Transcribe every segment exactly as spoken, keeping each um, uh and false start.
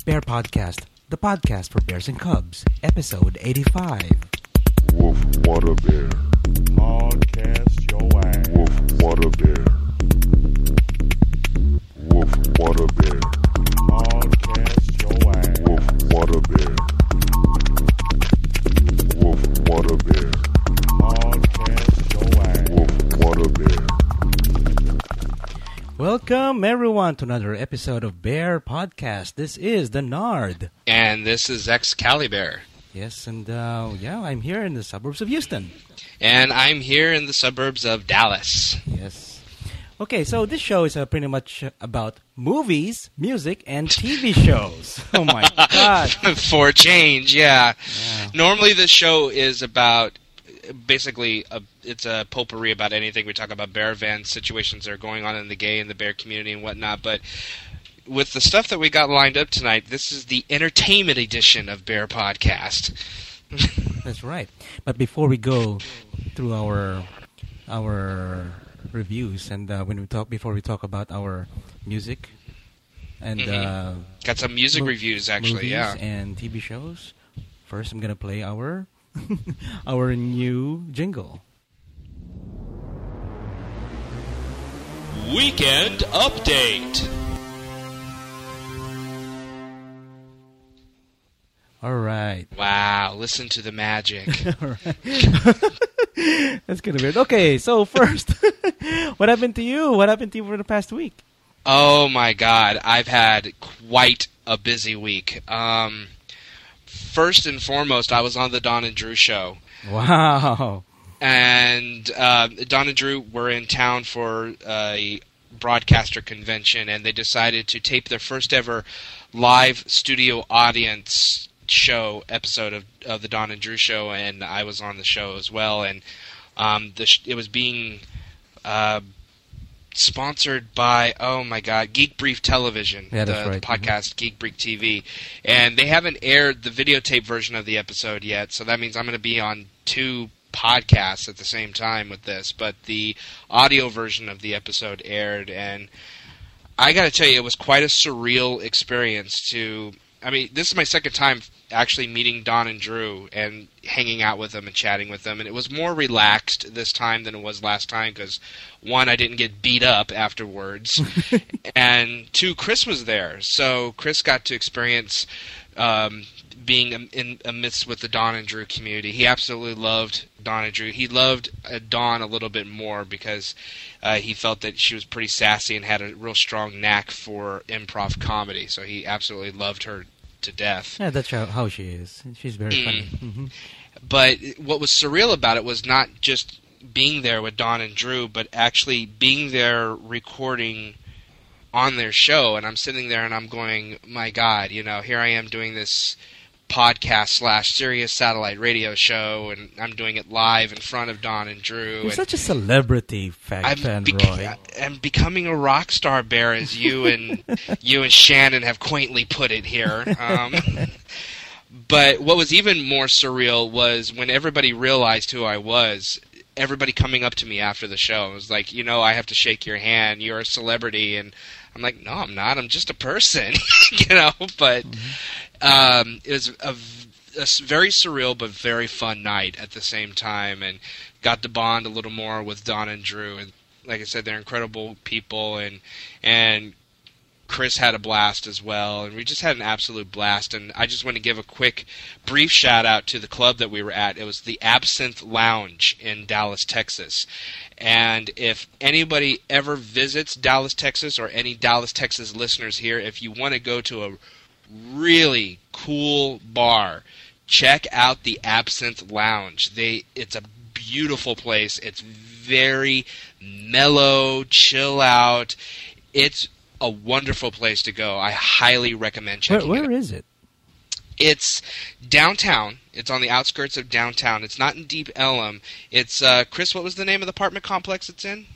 Bear Podcast, the podcast for bears and cubs, episode eighty-five. Woof, what a bear. Podcast your ass. Woof, what a bear. Woof, what a bear. Podcast your ass. Woof, what a bear. Woof, what a bear. Podcast your ass. Woof, what a bear. Welcome, everyone, to another episode of Bear Podcast. This is the Nard. And this is Excalibur. Yes, and uh, yeah, I'm here in the suburbs of Houston. And I'm here in the suburbs of Dallas. Yes. Okay, so this show is uh, pretty much about movies, music, and T V shows. Oh my God. For a change, yeah. Yeah. Normally this show is about, basically, a, it's a potpourri about anything. We talk about bear events, situations that are going on in the gay and the bear community and whatnot, but with the stuff that we got lined up tonight, this is the entertainment edition of Bear Podcast. That's right. But before we go through our our reviews and uh, when we talk before we talk about our music and Mhm. uh, Got some music mo- reviews, actually, movies yeah. and T V shows, first I'm gonna play our our new jingle. Weekend Update. All right. Wow, listen to the magic. All right. That's kind of weird. Okay, so first, what happened to you? What happened to you for the past week? Oh my God, I've had quite a busy week. Um, first and foremost, I was on the Don and Drew show, Wow. and uh, Don and Drew were in town for a broadcaster convention, and they decided to tape their first ever live studio audience show episode of, of the Don and Drew show, and I was on the show as well, and um, the sh- it was being uh, sponsored by, oh my God, Geek Brief Television, Yeah, the, that's right. the podcast Geek Brief T V, and they haven't aired the videotape version of the episode yet, so that means I'm going to be on two podcasts at the same time with this, but the audio version of the episode aired, and I got to tell you, it was quite a surreal experience to, I mean, this is my second time actually meeting Don and Drew and hanging out with them and chatting with them, and it was more relaxed this time than it was last time because, one, I didn't get beat up afterwards, and two, Chris was there, so Chris got to experience um, being in, in amidst with the Don and Drew community. He absolutely loved Don and Drew. He loved uh, Dawn a little bit more because uh, he felt that she was pretty sassy and had a real strong knack for improv comedy. So he absolutely loved her to death. Yeah, that's how, how she is. She's very funny. hmm But what was surreal about it was not just being there with Don and Drew, but actually being there recording on their show. And I'm sitting there and I'm going, my God, you know, here I am doing this podcast slash Sirius satellite radio show, and I'm doing it live in front of Don and Drew. You're and such a celebrity, fan, I'm, fan bec- Roy. I'm becoming a rock star, Bear, as you and you and Shannon have quaintly put it here. Um, but what was even more surreal was when everybody realized who I was. Everybody coming up to me after the show. It was like, you know, I have to shake your hand. You're a celebrity, and I'm like, no, I'm not. I'm just a person, you know. But um, it was a, a s- very surreal but very fun night at the same time, and got to bond a little more with Don and Drew. And like I said, they're incredible people, and and Chris had a blast as well, and we just had an absolute blast. And I just want to give a quick, brief shout-out to the club that we were at. It was the Absinthe Lounge in Dallas, Texas. And if anybody ever visits Dallas, Texas, or any Dallas, Texas listeners here, if you want to go to a really cool bar, check out the Absinthe Lounge. They It's a beautiful place. It's very mellow, chill out. It's a wonderful place to go. I highly recommend Where, checking where it out. is it? It's downtown. It's on the outskirts of downtown. It's not in Deep Ellum. It's, uh, Chris, what was the name of the apartment complex it's in?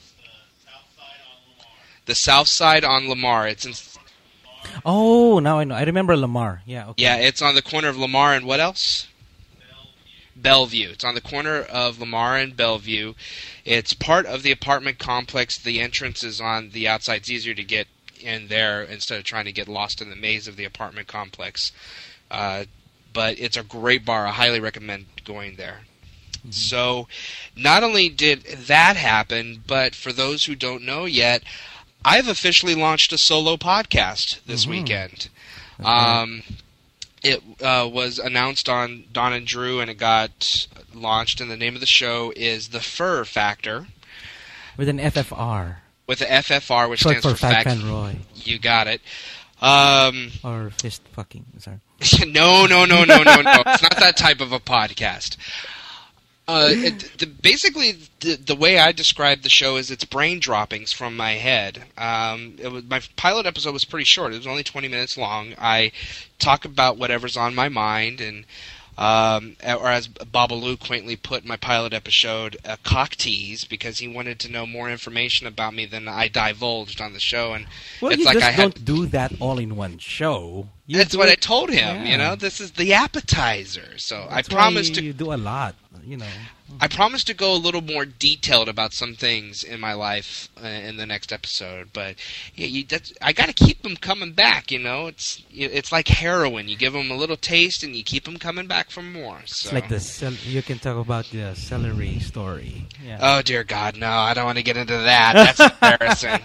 The South Side on Lamar. It's in, Oh, now I know. I remember Lamar. Yeah, okay. yeah, it's on the corner of Lamar and what else? Bellevue. It's on the corner of Lamar and Bellevue. It's part of the apartment complex. The entrance is on the outside. It's easier to get in there instead of trying to get lost in the maze of the apartment complex. Uh, but it's a great bar. I highly recommend going there. Mm-hmm. So not only did that happen, but for those who don't know yet, I've officially launched a solo podcast this mm-hmm. weekend. Okay. Um, it uh, was announced on Don and Drew, and it got launched, and the name of the show is The Fur Factor. With an F F R. With the F F R, which Short stands for for Fact. Fat Fan Roy. You got it. Um, or fist fucking. Sorry. no, no, no, no, no, no. It's not that type of a podcast. Uh, it, the, basically, the, the way I describe the show is it's brain droppings from my head. Um, it was, my pilot episode was pretty short. It was only twenty minutes long. I talk about whatever's on my mind, and um, or as Babalu quaintly put in my pilot episode, a cock tease, because he wanted to know more information about me than I divulged on the show. And well, it's you like just I had, don't do that all in one show. You that's what it, I told him. yeah. You know, this is the appetizer. So that's I promised why to. You do a lot. You know. I promised to go a little more detailed about some things in my life uh, in the next episode, but yeah, you, that's, I got to keep them coming back. You know, it's it's like heroin. You give them a little taste, and you keep them coming back for more. So. It's like the cel- you can talk about the celery story. Yeah. Oh dear God, no! I don't want to get into that. That's embarrassing.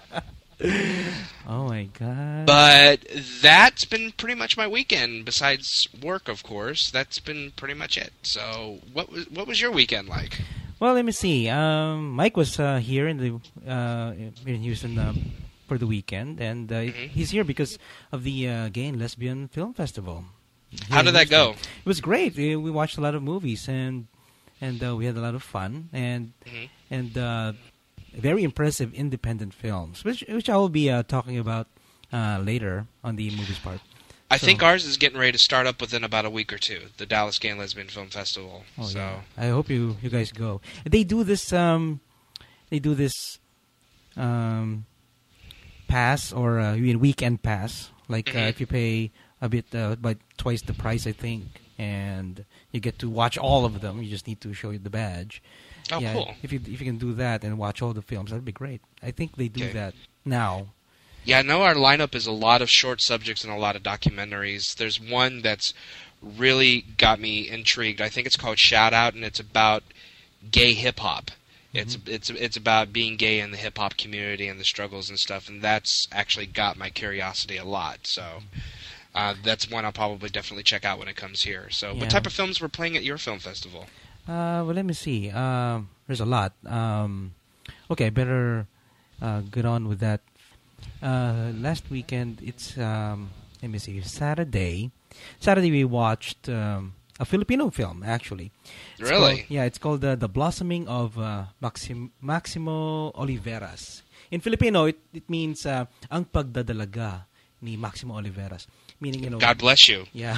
Oh my God! But that's been pretty much my weekend. Besides work, of course, that's been pretty much it. So, what was what was your weekend like? Well, let me see. Um, Mike was uh, here in the uh, in Houston uh, for the weekend, and uh, mm-hmm. he's here because of the uh, Gay and Lesbian Film Festival. How did that go? It was great. We, we watched a lot of movies, and and uh, we had a lot of fun, and mm-hmm. and. Uh, Very impressive independent films, which which I will be uh, talking about uh, later on the movies part. I so, think ours is getting ready to start up within about a week or two, the Dallas Gay and Lesbian Film Festival. Oh, so yeah. I hope you, you guys go. They do this um, they do this um, pass or uh, weekend pass. Like mm-hmm. uh, if you pay a bit uh, by twice the price, I think, and you get to watch all of them. You just need to show you the badge. Oh, yeah, cool. If you if you can do that and watch all the films, that'd be great. I think they do okay. that now. Yeah, I know our lineup is a lot of short subjects and a lot of documentaries. There's one that's really got me intrigued. I think it's called Shout Out, and it's about gay hip hop. Mm-hmm. It's it's it's about being gay in the hip hop community and the struggles and stuff, and that's actually got my curiosity a lot. So uh, that's one I'll probably definitely check out when it comes here. So, yeah. What type of films were playing at your film festival? Uh, well, let me see. Uh, there's a lot. Um, okay, I better uh, get on with that. Uh, last weekend, it's, um, let me see, Saturday. Saturday, we watched um, a Filipino film, actually. It's really? Called, yeah, it's called uh, The Blossoming of uh, Maxim- Maximo Oliveras. In Filipino, it, it means uh, Ang Pagdadalaga ni Maximo Oliveras. Meaning, you know. God bless you. Yeah.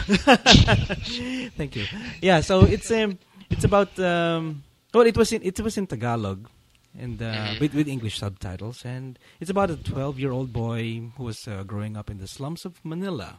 Thank you. Yeah, so it's um, it's about um, well, it was in it was in Tagalog, and uh, mm-hmm. with with English subtitles, and it's about a twelve-year-old boy who was uh, growing up in the slums of Manila,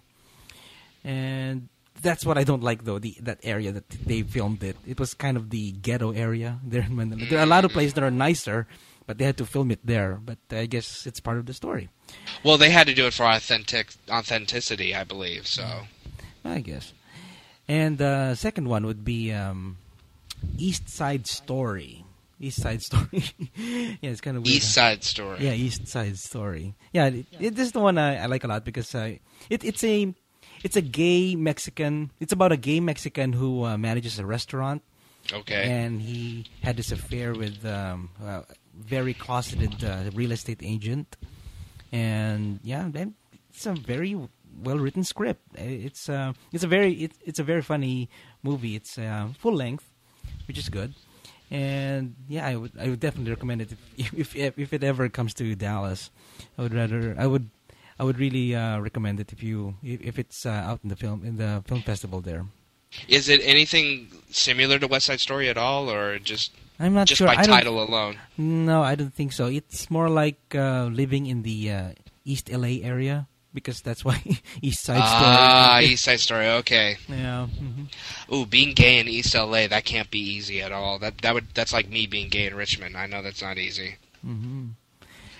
and that's what I don't like though the that area that they filmed it. It was kind of the ghetto area there in Manila. There are a lot of places that are nicer, but they had to film it there. But I guess it's part of the story. Well, they had to do it for authentic authenticity, I believe. So, I guess. And the uh, second one would be um, East Side Story. East Side Story. Yeah, it's kind of weird. East Side Story. Yeah, East Side Story. Yeah, it, it, this is the one I, I like a lot because uh, it, it's a it's a gay Mexican. It's about a gay Mexican who uh, manages a restaurant. Okay. And he had this affair with um, a very closeted uh, real estate agent. And yeah, it's a very well written script. It's uh, it's a very it, it's a very funny movie. It's uh, full length, which is good. And yeah, I would I would definitely recommend it if if if it ever comes to Dallas. I would rather I would I would really uh, recommend it if you if, if it's uh, out in the film in the film festival there. Is it anything similar to West Side Story at all, or just I'm not just sure. by I title alone? No, I don't think so. It's more like uh, living in the uh, East L A area because that's why East Side Story. Ah, East Side Story. Okay. Yeah. Mm-hmm. Ooh, being gay in East L A, that can't be easy at all. That that would that's like me being gay in Richmond. I know that's not easy. Mm-hmm.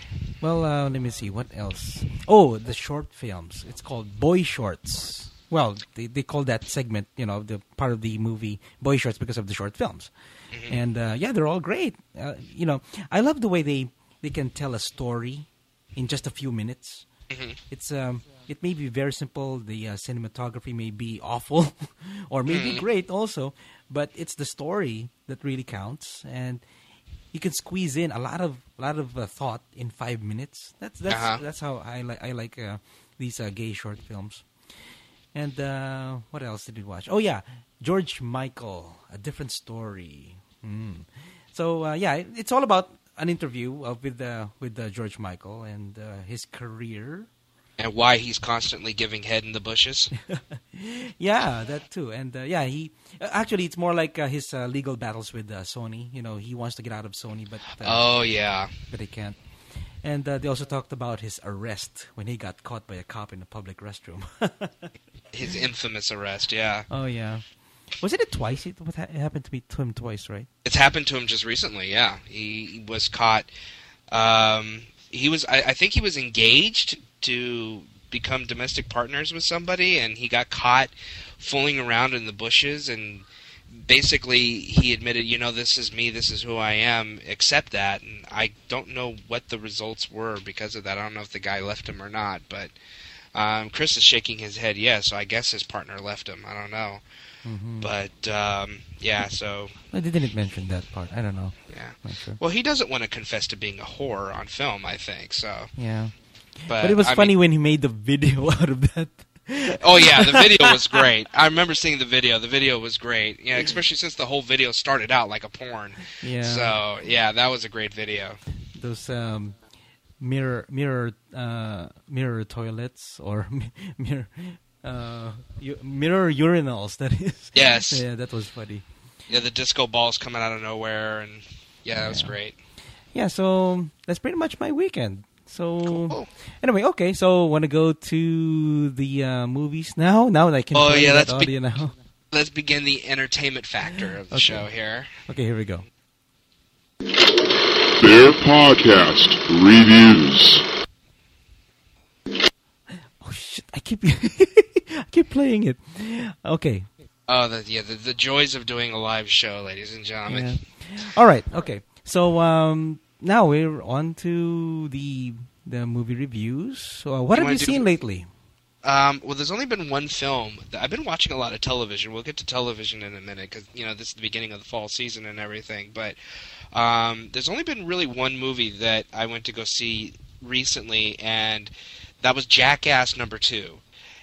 Well, uh, let me see. What else? Oh, the short films. It's called Boy Shorts. Well, they, they call that segment, you know, the part of the movie Boy Shorts because of the short films. Mm-hmm. And, uh, yeah, they're all great. Uh, you know, I love the way they, they can tell a story in just a few minutes. Mm-hmm. It's um, It may be very simple. The uh, cinematography may be awful or maybe Mm. great also. But it's the story that really counts. And you can squeeze in a lot of a lot of uh, thought in five minutes. That's that's Uh-huh. that's how I like I like uh, these uh, gay short films. And uh, what else did we watch? Oh yeah, George Michael, A Different Story. Mm. So uh, yeah, it- it's all about an interview uh, with uh, with uh, George Michael and uh, his career. And why he's constantly giving head in the bushes. Yeah, that too. And uh, yeah, he uh, actually it's more like uh, his uh, legal battles with uh, Sony. You know, he wants to get out of Sony, but uh, Oh, yeah. but he can't. And uh, they also talked about his arrest when he got caught by a cop in a public restroom. His infamous arrest, yeah. Oh yeah, wasn't it twice? It, what ha- it happened to me to him twice, right? It's happened to him just recently, yeah. He was caught. Um, he was, I, I think he was engaged to become domestic partners with somebody, and he got caught fooling around in the bushes, and basically he admitted, you know, this is me, this is who I am, accept that. And I don't know what the results were because of that. I don't know if the guy left him or not, but um, Chris is shaking his head yes, so I guess his partner left him. I don't know. Mm-hmm. But, um, yeah, so... I didn't mention that part. I don't know. Yeah. Not sure. Well, he doesn't want to confess to being a whore on film, I think, so... Yeah, But, but it was I funny mean- when he made the video out of that. Oh, yeah, the video was great. I remember seeing the video. The video was great. Yeah, especially since the whole video started out like a porn. Yeah. So, yeah, that was a great video. Those um, mirror mirror uh, mirror toilets or mi- mirror uh, u- mirror urinals. That is. Yes. Yeah, that was funny. Yeah, the disco balls coming out of nowhere, and yeah, that was Yeah. great. Yeah, so that's pretty much my weekend. So Cool. anyway, okay. So want to go to the uh, movies now? Now that I can Oh, play yeah, that let's be- audio now. Let's begin the entertainment factor of the Okay. show here. Okay, here we go. Bear Podcast Reviews. Oh shit! I keep I keep playing it. Okay. Oh, the, yeah, the, the joys of doing a live show, ladies and gentlemen. Yeah. All right. Okay. So um, now we're on to the the movie reviews. So, uh, what You have wanna you do- seen lately? Um, well, there's only been one film. I've been watching a lot of television. We'll get to television in a minute because, you know, this is the beginning of the fall season and everything. But um, there's only been really one movie that I went to go see recently, and that was Jackass number two.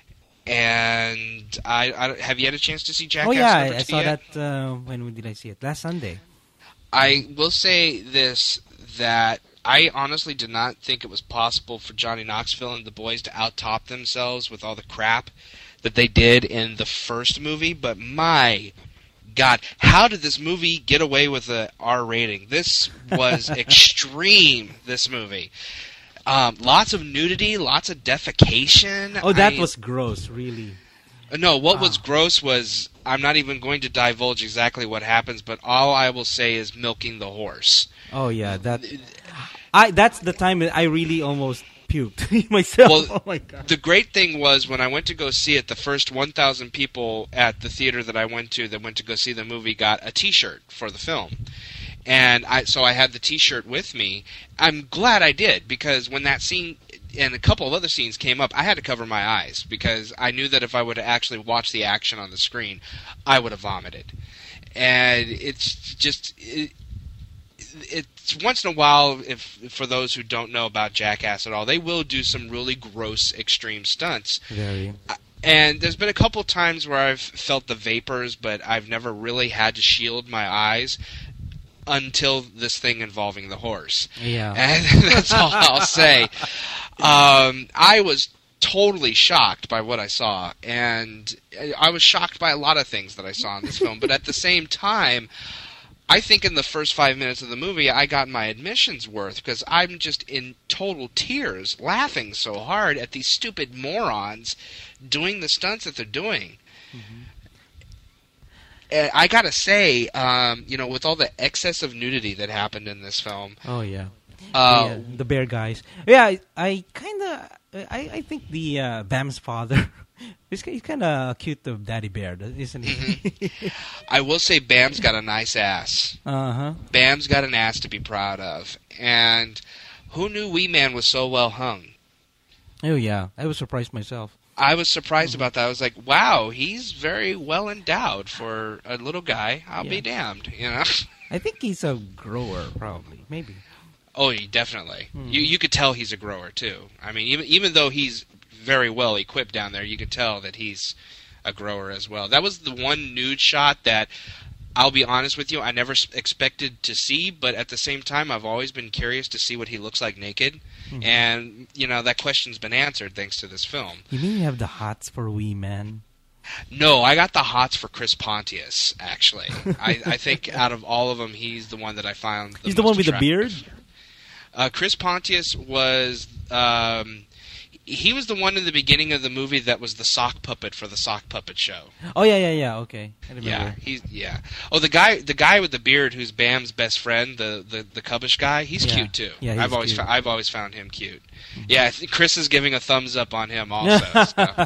And I, I have you had a chance to see Jackass Oh yeah, number I, I two saw yet? that. Uh, when did I see it? Last Sunday. I will say this, that I honestly did not think it was possible for Johnny Knoxville and the boys to out-top themselves with all the crap that they did in the first movie, but my God, how did this movie get away with a R rating? This was extreme, this movie. Um, lots of nudity, lots of defecation. Oh, that I- was gross. Really. No, what was Wow. gross was, I'm not even going to divulge exactly what happens, but all I will say is milking the horse. Oh yeah, that. I that's the time that I really almost puked myself. Well, oh my god. The great thing was when I went to go see it, the first one thousand people at the theater that I went to that went to go see the movie got a T-shirt for the film. And I, so I had the T-shirt with me. I'm glad I did, because when that scene and a couple of other scenes came up, I had to cover my eyes because I knew that if I would have actually watched the action on the screen, I would have vomited. And it's just... It, it's once in a while, if for those who don't know about Jackass at all, they will do some really gross, extreme stunts. Very. And there's been a couple times where I've felt the vapors, but I've never really had to shield my eyes until this thing involving the horse. Yeah. And that's all I'll say. Um, I was totally shocked by what I saw, and I was shocked by a lot of things that I saw in this film. But at the same time, I think in the first five minutes of the movie, I got my admission's worth because I'm just in total tears, laughing so hard at these stupid morons doing the stunts that they're doing. Mm-hmm. I gotta say, um, you know, with all the excess of nudity that happened in this film, Oh yeah. Uh, the, uh, the bear guys. Yeah, I, I kind of, I, I think the uh, Bam's father, he's, he's kind of cute of Daddy Bear, isn't he? Mm-hmm. I will say Bam's got a nice ass. Uh-huh. Bam's got an ass to be proud of. And who knew Wee Man was so well hung? Oh, yeah. I was surprised myself. I was surprised about that. I was like, wow, he's very well endowed for a little guy. I'll Yeah. be damned, you know? I think he's a grower, probably. Maybe. Oh, he definitely. Hmm. You you could tell he's a grower, too. I mean, even even though he's very well equipped down there, you could tell that he's a grower as well. That was the one nude shot that, I'll be honest with you, I never s- expected to see, but at the same time, I've always been curious to see what he looks like naked. Mhm. And, you know, that question's been answered thanks to this film. You mean you have the hots for Wee Man? No, I got the hots for Chris Pontius, actually. I, I think out of all of them, he's the one that I found the He's the most one with the attractive. beard? Uh, Chris Pontius was... Um, he was the one in the beginning of the movie that was the sock puppet for the sock puppet show. Oh, yeah, yeah, yeah. Okay. I remember. Yeah, he's yeah. Oh, the guy, the guy with the beard, who's Bam's best friend, the the, the cubbish guy. He's Yeah. cute too. Yeah, he's I've always cute. fou- I've always found him cute. Yeah, I think Chris is giving a thumbs up on him also. so.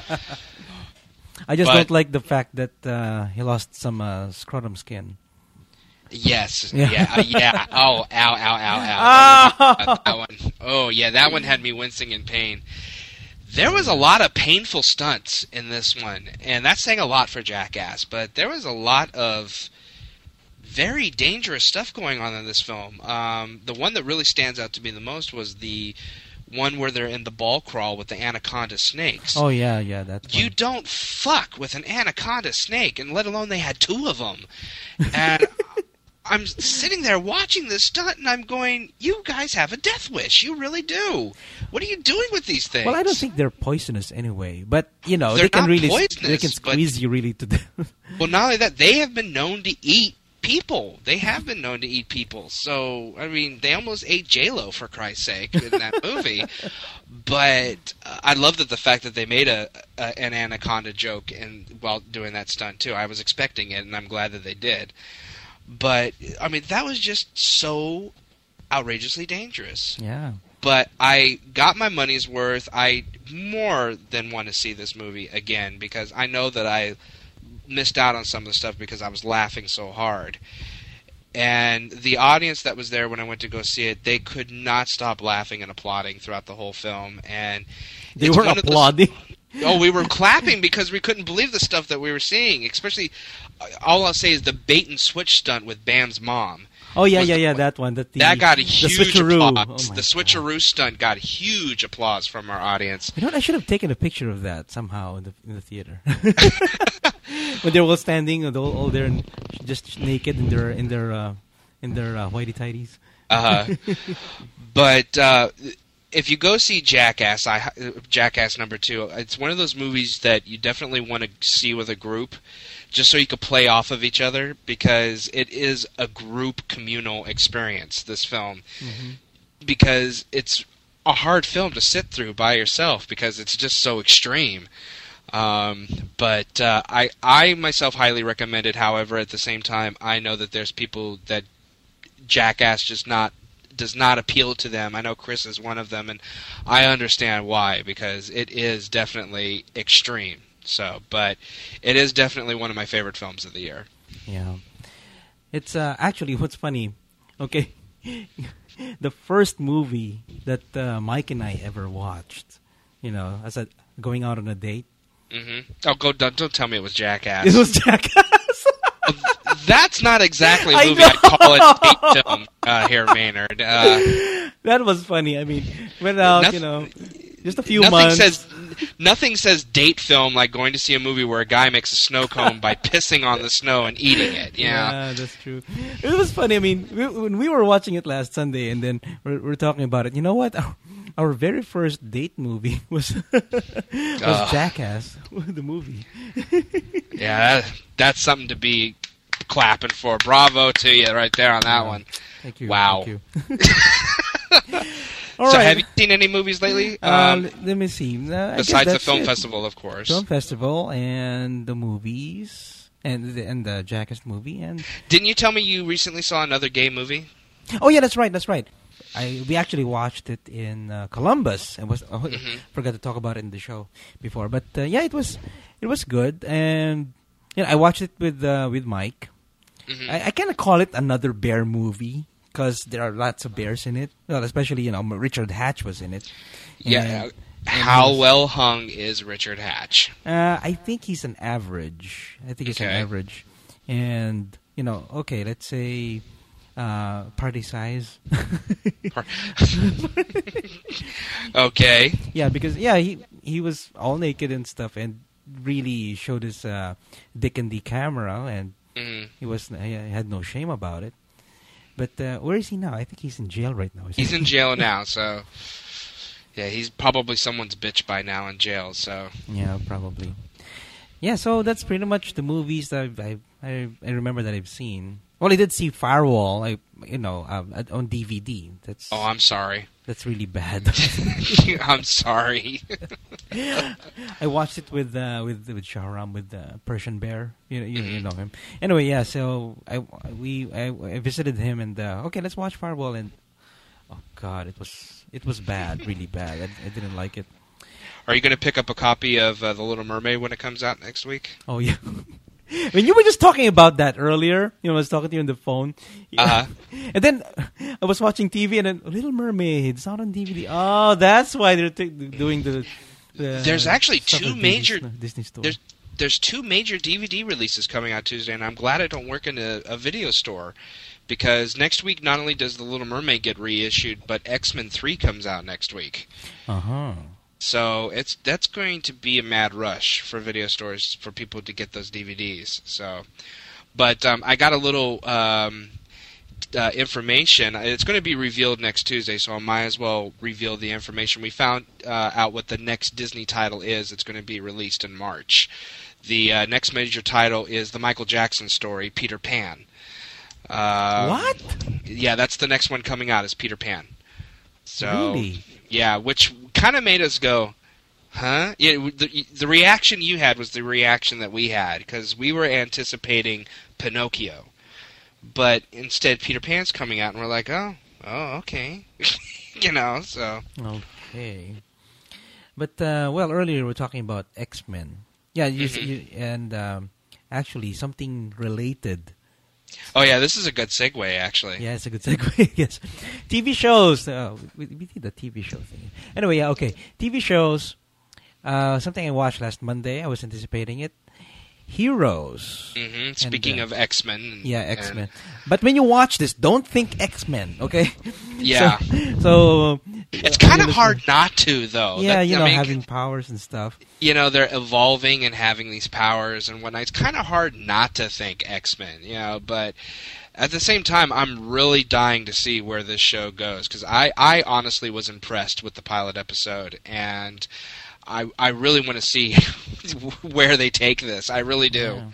I just But- don't like the fact that uh, he lost some uh, scrotum skin. Yes, Yeah. yeah, uh, yeah. Oh, ow, ow, ow, ow. That, that one. Oh, yeah, that one had me wincing in pain. There was a lot of painful stunts in this one, and that's saying a lot for Jackass, but there was a lot of very dangerous stuff going on in this film. Um, the one that really stands out to me the most was the one where they're in the ball crawl with the anaconda snakes. Oh, yeah, yeah. That's You one. don't fuck with an anaconda snake, and let alone they had two of them. And I'm sitting there watching this stunt, and I'm going, you guys have a death wish. You really do. What are you doing with these things? Well, I don't think they're poisonous anyway, but you know They're they can not really poisonous, they can but- squeeze you really to death. Well, not only that, they have been known to eat people. They have been known to eat people. So, I mean, they almost ate J-Lo, for Christ's sake, in that movie. But uh, I love that the fact that they made a, a an anaconda joke in, while doing that stunt, too. I was expecting it, and I'm glad that they did. But, I mean, that was just so outrageously dangerous. Yeah. But I got my money's worth. I more than want to see this movie again because I know that I missed out on some of the stuff because I was laughing so hard. And the audience that was there when I went to go see it, they could not stop laughing and applauding throughout the whole film. And They it's were one of those- applauding. Oh, we were clapping because we couldn't believe the stuff that we were seeing. Especially, all I'll say is the bait and switch stunt with Bam's mom. Oh yeah, was yeah, the- yeah. That one. That the, That got a the huge switcheroo. applause. Oh, my the switcheroo stunt got huge applause from our audience. You know what? I should have taken a picture of that somehow in the in the theater. When they were all standing, all, all there, and just naked in their in their uh, in their uh, whitey tighties. Uh, but uh, if you go see Jackass, I, Jackass number two, it's one of those movies that you definitely want to see with a group, just so you could play off of each other, because it is a group communal experience, this film. Mm-hmm. Because it's a hard film to sit through by yourself, because it's just so extreme. Um, but uh, I, I myself highly recommend it. However, at the same time, I know that there's people that Jackass just not does not appeal to them. I know Chris is one of them, and I understand why, because it is definitely extreme. So, but it is definitely one of my favorite films of the year. Yeah, it's uh, actually what's funny. Okay, the first movie that uh, Mike and I ever watched, you know, as a going out on a date, hmm Oh, go! Don't, don't tell me it was Jackass. it was Jackass. That's not exactly a I movie know. I'd call it a date film uh, here, Maynard. Uh, That was funny. I mean, went out, Noth- you know, just a few nothing months. says nothing says date film like going to see a movie where a guy makes a snow cone by pissing on the snow and eating it. Yeah. that's true. It was funny. I mean, we, when we were watching it last Sunday, and then we're, we're talking about it. You know what? Our, our very first date movie was was Ugh. Jackass, the movie. Yeah, that, that's something to be clapping for. Bravo to you right there on that one. Thank you. Wow. Thank you. All so right. have you seen any movies lately? Um, Um, let me see. Uh, I guess besides the that's film it. festival, of course. Film festival and the movies and the, and the Jackass movie and Didn't you tell me you recently saw another gay movie? oh yeah, that's right, that's right. I we actually watched it in uh, Columbus. and was oh, Mhm. forgot to talk about it in the show before, but uh, yeah, it was it was good, and you know, I watched it with uh, with Mike. Mhm. I, I kind of call it another bear movie because there are lots of bears in it. Well, especially you know Richard Hatch was in it. Yeah. And- uh, and How he was- well hung is Richard Hatch? Uh, I think he's an average. I think he's an Okay. average, and you know, okay, let's say uh, party size. Okay. Yeah, because yeah, he he was all naked and stuff, and really showed his uh, dick in the camera, and Mhm. he was he had no shame about it. But uh, where is he now? I think he's in jail right now. isn't He's he? in jail now, so yeah, he's probably someone's bitch by now in jail. So Yeah, probably. Yeah, so that's pretty much the movies that I've, I I I remember that I've seen. Well, I did see Firewall, I you know, um, at- on D V D. That's oh, I'm sorry. that's really bad. I'm sorry. I watched it with uh, with with Shahram, with the Persian Bear. You know, you, you know him. Anyway, yeah. So I we I, I visited him, and uh, okay, let's watch Firewall. And oh god, it was it was bad, really bad. I, I didn't like it. Are you going to pick up a copy of uh, The Little Mermaid when it comes out next week? Oh yeah. I mean, you were just talking about that earlier. You know, I was talking to you on the phone. Uh-huh. And then I was watching T V, and then Little Mermaid. It's not on D V D. Oh, that's why they're t- doing the. the There's actually stuff two at major- Disney, Disney store. There's there's two major D V D releases coming out Tuesday, and I'm glad I don't work in a, a video store, because next week not only does The Little Mermaid get reissued, but X-Men three comes out next week. Uh huh. So it's that's going to be a mad rush for video stores for people to get those D V Ds. So, but um, I got a little um, uh, information. It's going to be revealed next Tuesday, so I might as well reveal the information. We found uh, out what the next Disney title is. It's going to be released in March. The uh, next major title is the Michael Jackson story, Peter Pan. Uh, What? Yeah, that's the next one coming out, is Peter Pan. So, Really? yeah, which kind of made us go, huh? Yeah, the, the reaction you had was the reaction that we had, because we were anticipating Pinocchio. But instead, Peter Pan's coming out, and we're like, oh, oh, okay. you know, so. Okay. But, uh, well, earlier we were talking about X-Men. Yeah, you, Mhm. you, and um, actually something related. Oh, yeah, this is a good segue, actually. Yeah, it's a good segue. Yes. T V shows. Uh, we, we did the T V show thing. Anyway, yeah, okay. T V shows. Uh, something I watched last Monday. I was anticipating it. Heroes. hmm Speaking uh, of X-Men. Yeah, and- X-Men. But when you watch this, don't think X-Men, okay? Yeah. So, so It's uh, kind of listen- hard not to, though. Yeah, That- you I know, mean, having powers and stuff. you know, they're evolving and having these powers and whatnot. It's kind of hard not to think X-Men, you know, but at the same time, I'm really dying to see where this show goes, because I, I honestly was impressed with the pilot episode, and I I really want to see where they take this. I really do. Yeah.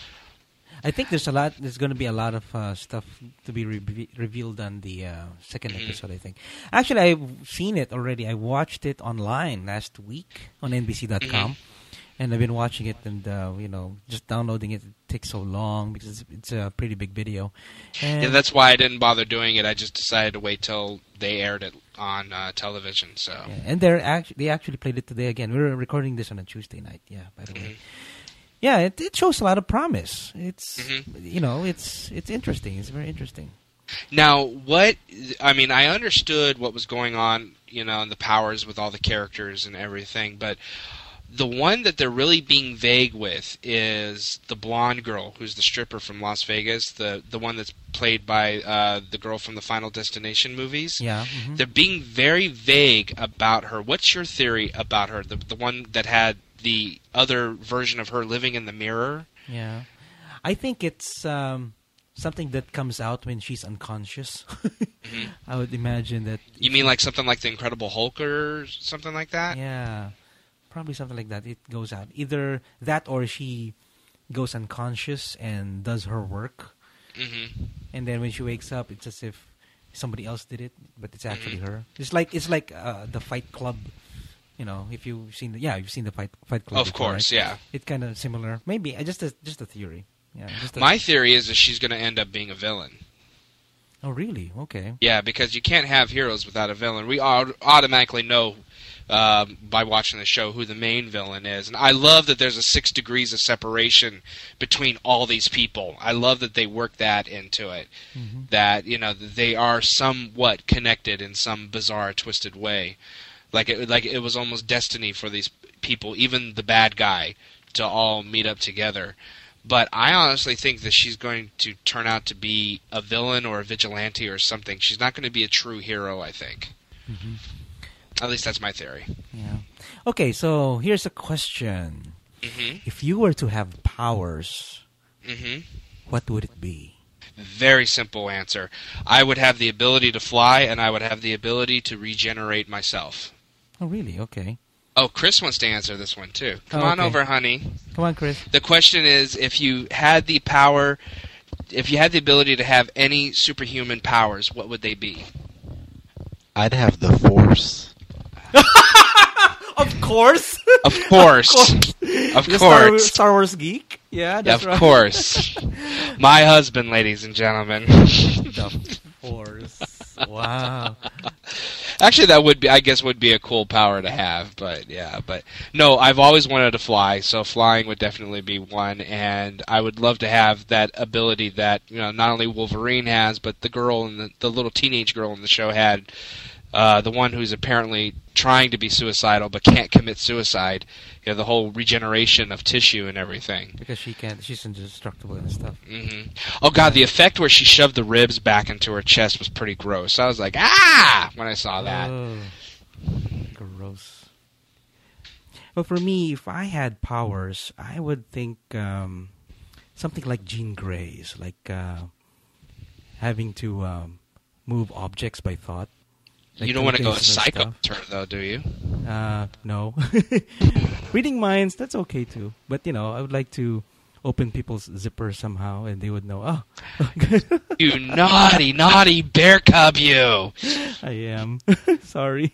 I think there's a lot. There's going to be a lot of uh, stuff to be re- revealed on the uh, second Mhm. episode. I think. Actually, I've seen it already. I watched it online last week on N B C dot com, Mm-hmm. and I've been watching it. And uh, you know, just downloading it, it takes so long because it's, it's a pretty big video. And Yeah, that's why I didn't bother doing it. I just decided to wait till they aired it on uh, television. So yeah, and they're actually they actually played it today again. We were recording this on a Tuesday night. Yeah, by the way. Mhm. Yeah, it, it shows a lot of promise. It's Mhm. you know, it's it's interesting. It's very interesting. Now, what I mean, I understood what was going on, you know, and the powers with all the characters and everything, but the one that they're really being vague with is the blonde girl, who's the stripper from Las Vegas, the the one that's played by uh, the girl from the Final Destination movies. Yeah. mhm. They're being very vague about her. What's your theory about her? The the one that had the other version of her living in the mirror? Yeah, I think it's um, something that comes out when she's unconscious. Mhm. I would imagine that. You mean like something like the Incredible Hulk or something like that? Yeah, probably something like that. It goes out either that or she goes unconscious and does her work, Mm-hmm. and then when she wakes up, it's as if somebody else did it, but it's actually Mhm. her. It's like it's like uh, the Fight Club. You know, if you've seen the yeah, you've seen the Fight Fight Club. Of before, course, right? yeah. It's kind of similar. Maybe I just a, just a theory. Yeah, just a, My theory is that she's going to end up being a villain. Oh, really? Okay. Yeah, because you can't have heroes without a villain. We au- automatically know um, by watching the show who the main villain is. And I love that there's a six degrees of separation between all these people. I love that they work that into it. Mm-hmm. That, you know, they are somewhat connected in some bizarre, twisted way. Like it, like it was almost destiny for these people, even the bad guy, to all meet up together. But I honestly think that she's going to turn out to be a villain or a vigilante or something. She's not going to be a true hero, I think. Mm-hmm. At least that's my theory. Yeah. Okay, so here's a question. Mm-hmm. If you were to have powers, mm-hmm. what would it be? Very simple answer. I would have the ability to fly, and I would have the ability to regenerate myself. Oh, really? Okay. Oh, Chris wants to answer this one, too. Come oh, on okay. over, honey. Come on, Chris. The question is, if you had the power, if you had the ability to have any superhuman powers, what would they be? I'd have the Force. Of course. Of course. Of You're course. Star, Star Wars geek? Yeah, that's of right. Of course. My husband, ladies and gentlemen. The Force. Wow. Actually, that would be, I guess, would be a cool power to have, but yeah, but no, I've always wanted to fly, so flying would definitely be one, and I would love to have that ability that, you know, not only Wolverine has, but the girl and the, the little teenage girl in the show had, uh, the one who's apparently trying to be suicidal but can't commit suicide. You know, the whole regeneration of tissue and everything. Because she can't, she's indestructible and stuff. Mm-hmm. Oh god, the effect where she shoved the ribs back into her chest was pretty gross. I was like, ah, when I saw that. Oh, gross. Well, for me, if I had powers, I would think um, something like Jean Grey's, like uh, having to um, move objects by thought. Like you don't want to go telekinesis and psycho stuff. turn, though, do you? Uh, no. Reading minds, that's okay too. But, you know, I would like to open people's zippers somehow and they would know, oh. You naughty, naughty bear cub, you. I am. Sorry.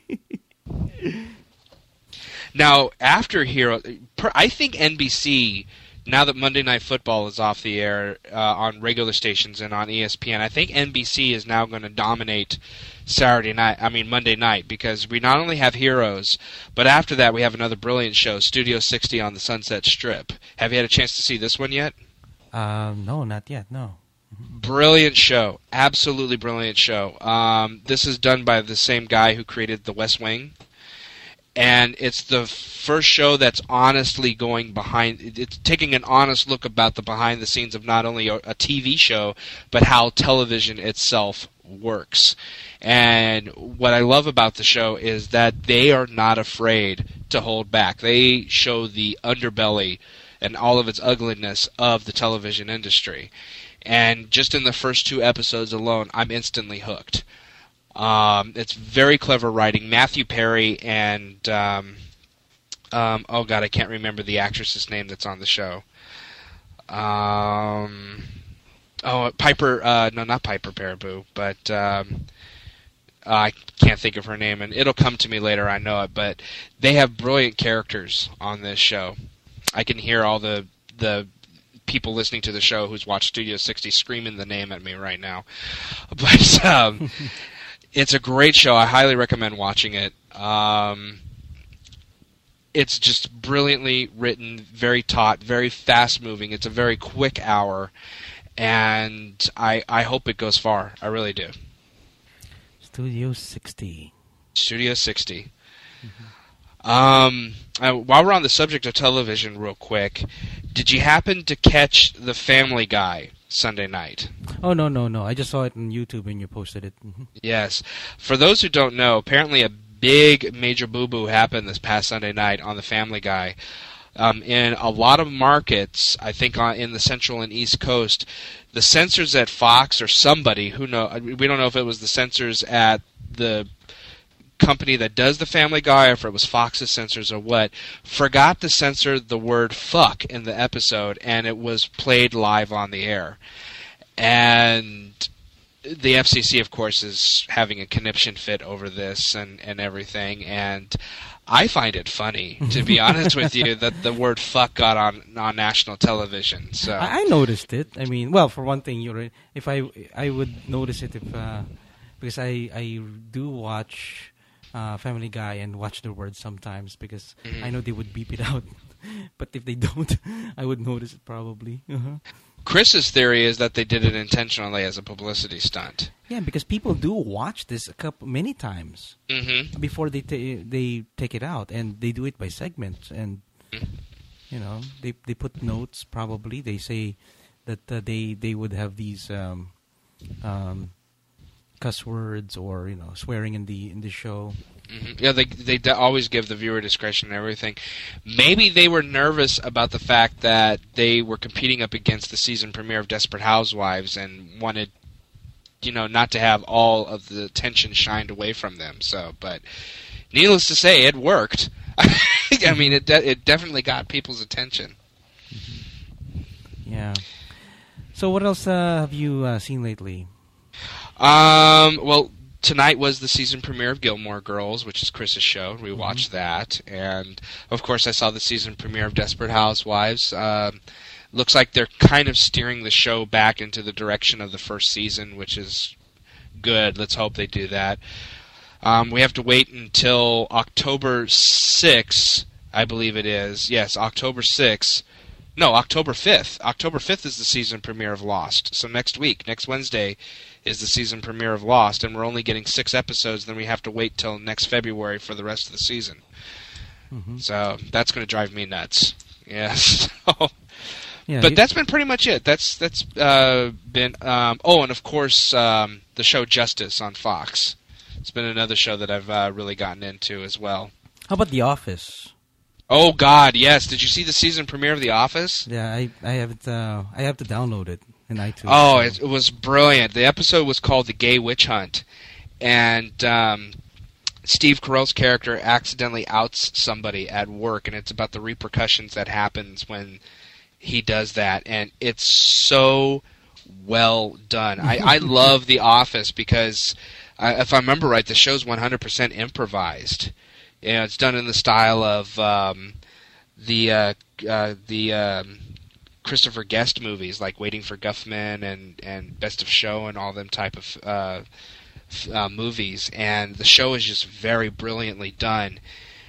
Now, after Hero, I think N B C, now that Monday Night Football is off the air uh, on regular stations and on E S P N, I think N B C is now going to dominate Saturday night, I mean Monday night, because we not only have Heroes, but after that we have another brilliant show, Studio sixty on the Sunset Strip. Have you had a chance to see this one yet? Uh, no, not yet, no. Brilliant show. Absolutely brilliant show. Um, this is done by the same guy who created The West Wing. And it's the first show that's honestly going behind, it's taking an honest look about the behind the scenes of not only a, a T V show, but how television itself works. And what I love about the show is that they are not afraid to hold back. They show the underbelly and all of its ugliness of the television industry. And just in the first two episodes alone, I'm instantly hooked. Um, it's very clever writing. Matthew Perry and um, um, oh god, I can't remember the actress's name that's on the show. Um, oh, Piper. Uh, no, not Piper Perabo, but um, I can't think of her name, and it'll come to me later. I know it, but they have brilliant characters on this show. I can hear all the the people listening to the show who's watched Studio sixty screaming the name at me right now, but. Um, It's a great show. I highly recommend watching it. Um, it's just brilliantly written, very taut, very fast-moving. It's a very quick hour, and I I hope it goes far. I really do. Studio sixty. Studio sixty. Mm-hmm. Um, uh, while we're on the subject of television real quick, did you happen to catch The Family Guy Sunday night? Oh, no, no, no. I just saw it on YouTube and you posted it. Mm-hmm. Yes. For those who don't know, apparently a big major boo-boo happened this past Sunday night on The Family Guy. Um, in a lot of markets, I think on, in the Central and East Coast, the censors at Fox or somebody, who know, we don't know if it was the censors at the company that does The Family Guy or if it was Fox's censors or what, forgot to censor the word fuck in the episode, and it was played live on the air. And the F C C, of course, is having a conniption fit over this and, and everything. And I find it funny, to be honest with you, that the word "fuck" got on on national television. So I, I noticed it. I mean, well, for one thing, you're if I I would notice it if uh, because I I do watch uh, Family Guy and watch the words sometimes because Mhm. I know they would beep it out. But if they don't, I would notice it probably. Uh-huh. Chris's theory is that they did it intentionally as a publicity stunt. Yeah, because people do watch this a couple many times Mm-hmm. before they ta- they take it out, and they do it by segments, and you know they they put notes. Probably they say that uh, they they would have these um, um, cuss words or you know swearing in the in the show. Mm-hmm. Yeah, they they d- always give the viewer discretion and everything. Maybe they were nervous about the fact that they were competing up against the season premiere of Desperate Housewives and wanted, you know, not to have all of the attention shined away from them. So, but needless to say, it worked. I mean, it de- it definitely got people's attention. Yeah. So what else uh, have you uh, seen lately? Um, well, tonight was the season premiere of Gilmore Girls, which is Chris's show. We watched that, and of course, I saw the season premiere of Desperate Housewives. Um, looks like they're kind of steering the show back into the direction of the first season, which is good. Let's hope they do that. Um, we have to wait until October sixth, I believe it is. Yes, October sixth. No, October fifth. October fifth is the season premiere of Lost. So next week, next Wednesday, is the season premiere of Lost, and we're only getting six episodes. Then we have to wait till next February for the rest of the season. Mm-hmm. So that's going to drive me nuts. Yes. So, Yeah, but you- that's been pretty much it. That's that's uh, been. Um, oh, and of course, um, the show Justice on Fox. It's been another show that I've uh, really gotten into as well. How about The Office? Oh God, yes! Did you see the season premiere of The Office? Yeah, I I haven't. Uh, I have to download it in iTunes. Oh, so- it, it was brilliant. The episode was called "The Gay Witch Hunt," and um, Steve Carell's character accidentally outs somebody at work, and it's about the repercussions that happens when he does that. And it's so well done. I, I love The Office because, uh, if I remember right, the show's one hundred percent improvised. You know, it's done in the style of um, the uh, uh, the um, Christopher Guest movies, like Waiting for Guffman and, and Best of Show and all them type of uh, f- uh, movies. And the show is just very brilliantly done.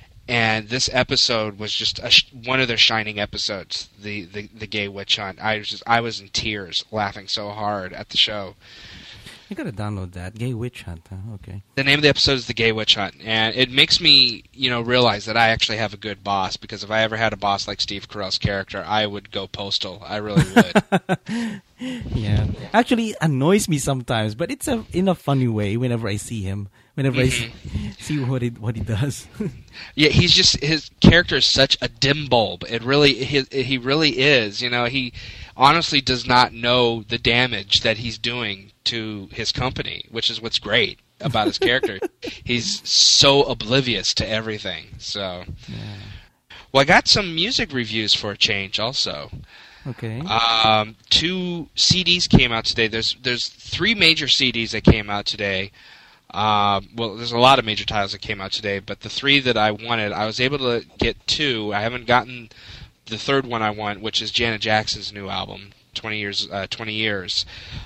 And this episode was just a sh- one of their shining episodes, the, the the Gay Witch Hunt. I was just I was in tears, laughing so hard at the show. You gotta download that. Gay Witch Hunt, huh? Okay. The name of the episode is The Gay Witch Hunt, and it makes me, you know, realize that I actually have a good boss, because if I ever had a boss like Steve Carell's character, I would go postal. I really would. Yeah. Actually, it annoys me sometimes, but it's a in a funny way whenever I see him. Whenever I see, see what he what he does. Yeah, he's just, his character is such a dim bulb. It really, he, he really is. You know, he honestly does not know the damage that he's doing to his company, which is what's great about his character. He's so oblivious to everything. So, Yeah. well, I got some music reviews for a change also. Okay. Um, two C Ds came out today. There's there's three major C Ds that came out today. Uh, well, there's a lot of major titles that came out today, but the three that I wanted, I was able to get two. I haven't gotten the third one I want, which is Janet Jackson's new album, twenty years, uh, twenty years.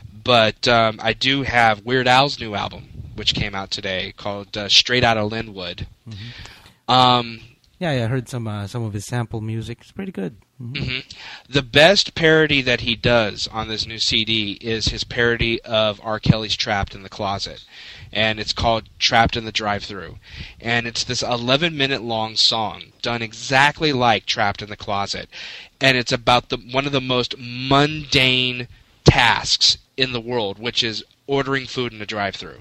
But um, I do have Weird Al's new album, which came out today, called uh, Straight Outta Linwood. Mm-hmm. Um, yeah, I heard some uh, some of his sample music. It's pretty good. Mm-hmm. hmm The best parody that he does on this new C D is his parody of R. Kelly's Trapped in the Closet. And it's called Trapped in the Drive-Thru. And it's this eleven minute long song done exactly like Trapped in the Closet. And it's about the one of the most mundane tasks in the world, which is ordering food in a drive-thru.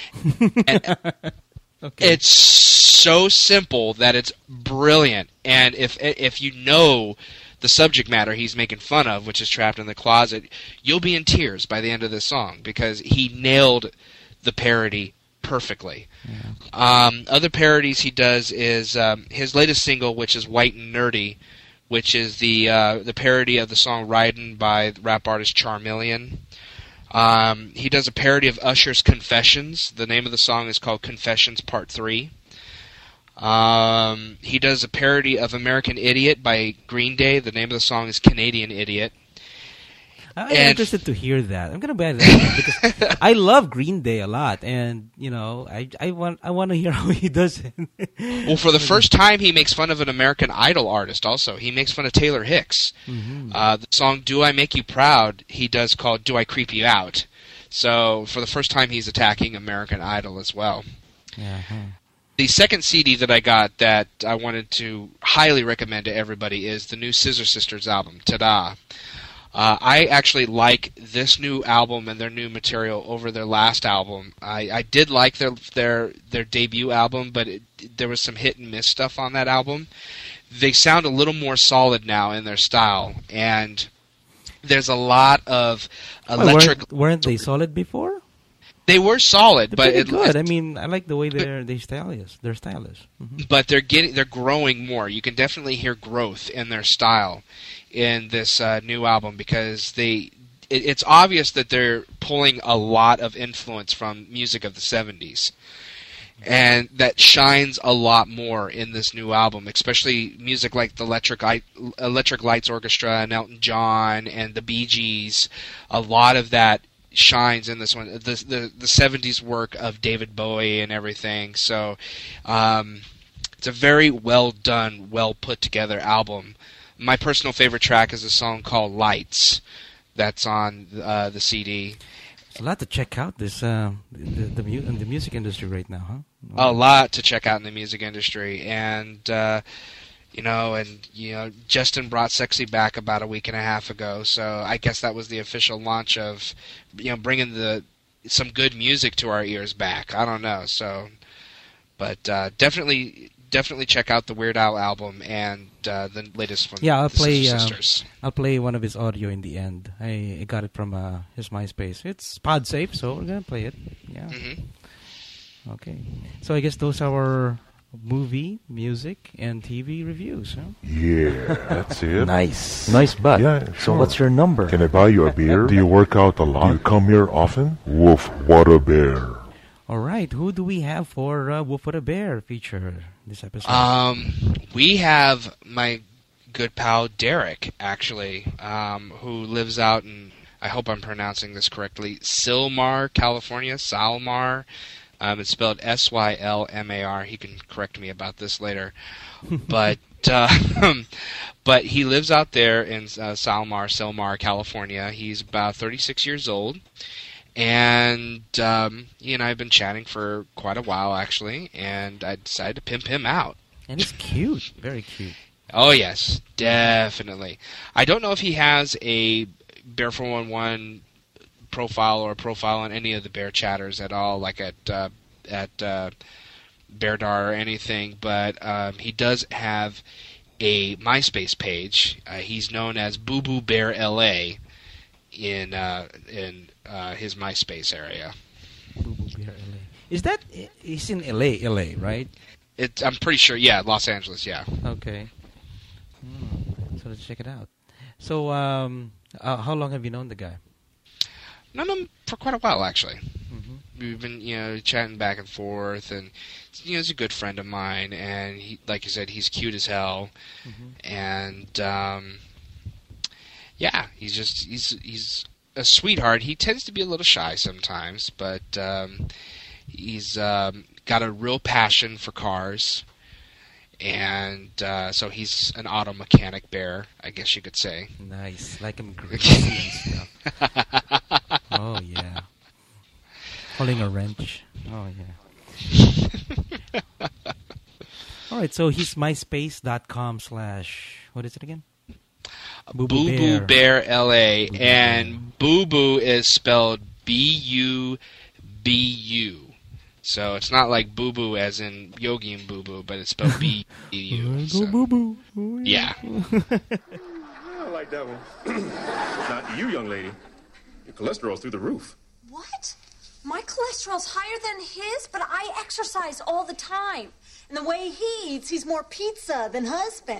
And Okay. it's so simple that it's brilliant. And if if you know the subject matter he's making fun of, which is Trapped in the Closet, you'll be in tears by the end of this song, because he nailed the parody perfectly. Yeah. Um, other parodies he does is um, his latest single, which is White and Nerdy, which is the uh, the parody of the song Ridin' by rap artist Charmeleon. Um, he does a parody of Usher's Confessions. The name of the song is called Confessions Part three. Um, he does a parody of American Idiot by Green Day. The name of the song is Canadian Idiot. I'm And- interested to hear that. I'm gonna buy that because I love Green Day a lot, and you know, I I want I want to hear how he does it. Well, for the first time, he makes fun of an American Idol artist also. He makes fun of Taylor Hicks. Mhm. Uh, the song Do I Make You Proud, he does called Do I Creep You Out. So for the first time, he's attacking American Idol as well. Yeah. huh. The second C D that I got that I wanted to highly recommend to everybody is the new Scissor Sisters album, Ta-Da! Uh, I actually like this new album and their new material over their last album. I, I did like their their their debut album, but it, there was some hit and miss stuff on that album. They sound a little more solid now in their style, and there's a lot of Well, electric. weren't, weren't they solid before? They were solid, They're but pretty it, good. I mean, I like the way their they style is. Their style is. Mhm. but they're getting they're growing more. You can definitely hear growth in their style in this uh, new album because they it, it's obvious that they're pulling a lot of influence from music of the seventies. And that shines a lot more in this new album, especially music like the Electric I- Electric Lights Orchestra and Elton John and the Bee Gees. A lot of that shines in this one. The the, the seventies work of David Bowie and everything. So um, it's a very well done, well put together album. My personal favorite track is a song called Lights that's on uh, the C D. It's a lot to check out this uh, the the, mu- in the music industry right now, huh? A lot to check out in the music industry, and uh, you know, and you know, Justin brought Sexy back about a week and a half ago, so I guess that was the official launch of, you know, bringing the some good music to our ears back. I don't know, so, but uh, definitely, definitely check out the Weird Al album and uh, the latest from Yeah, I'll the play. Sister Uh, Sisters. I'll play one of his audio in the end. I, I got it from uh, his MySpace. It's pod safe, so we're gonna play it. Yeah. hmm Okay. So I guess those are our movie, music, and T V reviews. Huh? Yeah, that's it. Nice. Nice butt. Yeah, So sure. what's your number? Can I buy you a beer? Do you work out a lot? Do you come here often? Woof, what a bear. All right. Who do we have for uh, Wolf with a Bear feature this episode? Um, we have my good pal Derek, actually, um, who lives out in, I hope I'm pronouncing this correctly, Sylmar, California, Salmar. Um, it's spelled S Y L M A R. He can correct me about this later. But uh, but he lives out there in uh, Salmar, Sylmar, California. He's about thirty-six years old. And um, he and I have been chatting for quite a while, actually, and I decided to pimp him out. and it's cute. Very cute. Oh, yes, definitely. I don't know if he has a Bear four one one profile or a profile on any of the Bear chatters at all, like at uh, at uh, Beardar or anything, but um, he does have a MySpace page. Uh, he's known as Boo Boo Bear L A in uh, in uh, his MySpace area. Boo Boo Bear L A. Is that he's in L A? L A, right? It, I'm pretty sure, yeah, Los Angeles, yeah. Okay. Hmm. So let's check it out. So, um, uh, how long have you known the guy? Known him for quite a while, actually. Mm-hmm. We've been, you know, chatting back and forth, and you know, he's a good friend of mine. And he, like you said, he's cute as hell, Mm-hmm. and um, yeah, he's just he's he's a sweetheart. He tends to be a little shy sometimes, but um, he's um, got a real passion for cars, and uh, so he's an auto mechanic bear, I guess you could say. Nice, like him greasy and stuff. Oh yeah, holding a wrench. Oh yeah. All right, so he's myspace dot com slash what is it again? Boo Boo Bear L A, Boo Boo and Boo Boo is spelled B U B U. So it's not like Boo Boo as in Yogi and Boo Boo, but it's spelled B U. Go So, boo boo. Oh, yeah. I like that one. Not you, young lady. Your cholesterol's through the roof. What? My cholesterol's higher than his, but I exercise all the time. And the way he eats, he's more pizza than husband.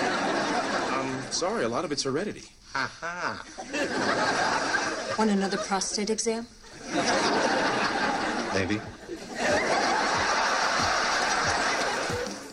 I'm sorry, a lot of it's heredity. Ha ha. Want another prostate exam? Maybe.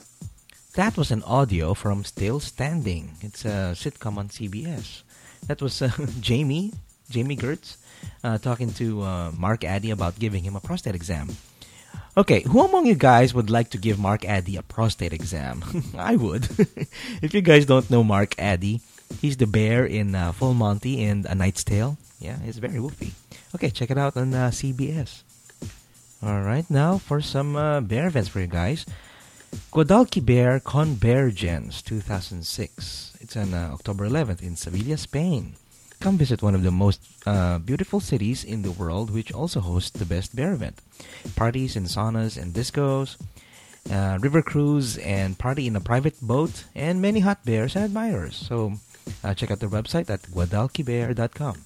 that was an audio from Still Standing. It's a sitcom on C B S. That was uh, Jamie, Jamie Gertz, uh, talking to uh, Mark Addy about giving him a prostate exam. Okay, who among you guys would like to give Mark Addy a prostate exam? I would. If you guys don't know Mark Addy, he's the bear in uh, Full Monty and A Knight's Tale. Yeah, he's very woofy. Okay, check it out on uh, C B S. All right, now for some uh, bear events for you guys. Guadalquivir Bear Convergence two thousand six. It's on uh, October eleventh in Sevilla, Spain. Come visit one of the most uh, beautiful cities in the world, which also hosts the best bear event. Parties in saunas and discos, uh, river cruise and party in a private boat, and many hot bears and admirers. So uh, check out their website at guadalquivir dot com.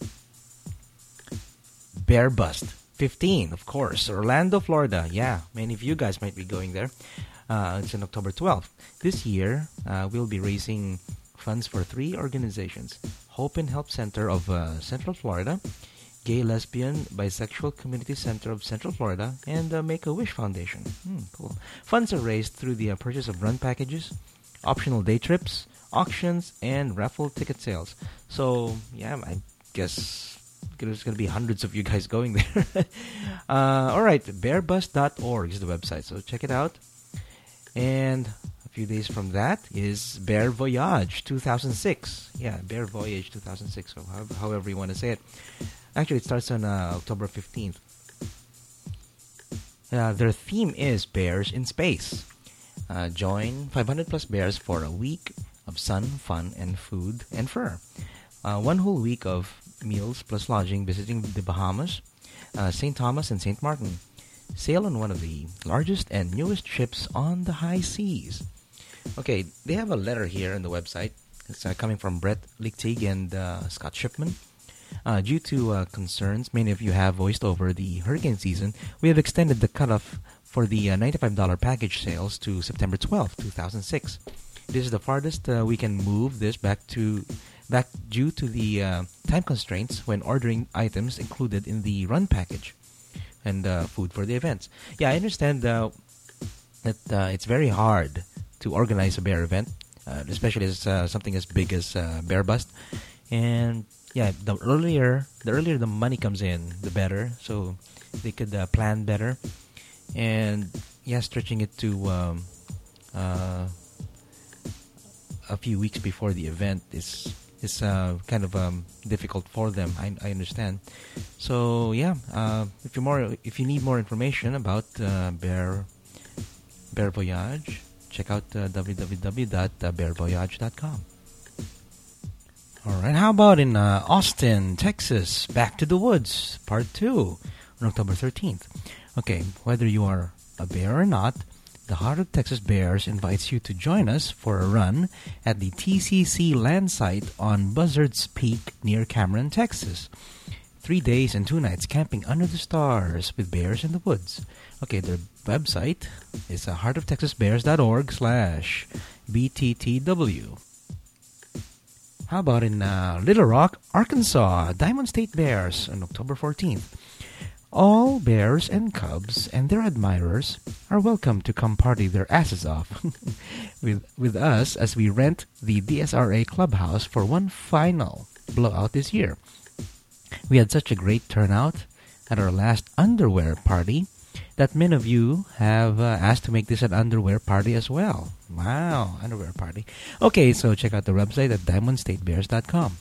Bear Bust fifteen, of course, Orlando, Florida. Yeah, many of you guys might be going there. Uh, it's on October twelfth. This year, uh, we'll be raising funds for three organizations. Hope and Help Center of uh, Central Florida, Gay, Lesbian, Bisexual Community Center of Central Florida, and uh, Make-A-Wish Foundation. Hmm, cool. Funds are raised through the uh, purchase of run packages, optional day trips, auctions, and raffle ticket sales. So, yeah, I guess there's going to be hundreds of you guys going there. uh, all right, bear bust dot org is the website, so check it out. And a few days from that is Bear Voyage two thousand six. Yeah, Bear Voyage two thousand six, or however, however you want to say it. Actually, it starts on uh, October fifteenth. Uh, their theme is Bears in Space. Uh, join five hundred plus bears for a week of sun, fun, and food and fur. Uh, one whole week of meals plus lodging visiting the Bahamas, uh, Saint Thomas, and Saint Martin. Sail on one of the largest and newest ships on the high seas. Okay, they have a letter here on the website. It's uh, coming from Brett Lichtig and uh, Scott Shipman. Uh, due to uh, concerns many of you have voiced over the hurricane season, we have extended the cutoff for the uh, ninety-five dollars package sales to September twelfth, two thousand six. This is the farthest uh, we can move this back to back due to the uh, time constraints when ordering items included in the run package and uh, food for the events. Yeah, I understand uh, that uh, it's very hard to organize a bear event, uh, especially as uh, something as big as uh, Bear Bust. And yeah, the earlier the earlier the money comes in, the better. So they could uh, plan better. And yeah, stretching it to um, uh, a few weeks before the event is is uh, kind of um, difficult for them. I, I understand. So yeah, uh, if you more if you need more information about uh, Bear Bear Voyage, check out uh, w w w dot bear voyage dot com. All right, how about in uh, Austin, Texas? Back to the Woods, Part Two, on October thirteenth. Okay, whether you are a bear or not, the Heart of Texas Bears invites you to join us for a run at the T C C land site on Buzzards Peak near Cameron, Texas. Three days and two nights camping under the stars with bears in the woods. Okay, their website is uh, heart of texas bears dot org slash B T T W. How about in uh, Little Rock, Arkansas, Diamond State Bears on October fourteenth. All bears and cubs and their admirers are welcome to come party their asses off with with us as we rent the D S R A clubhouse for one final blowout this year. We had such a great turnout at our last underwear party that many of you have uh, asked to make this an underwear party as well. Wow, underwear party. Okay, so check out the website at diamond state bears dot com.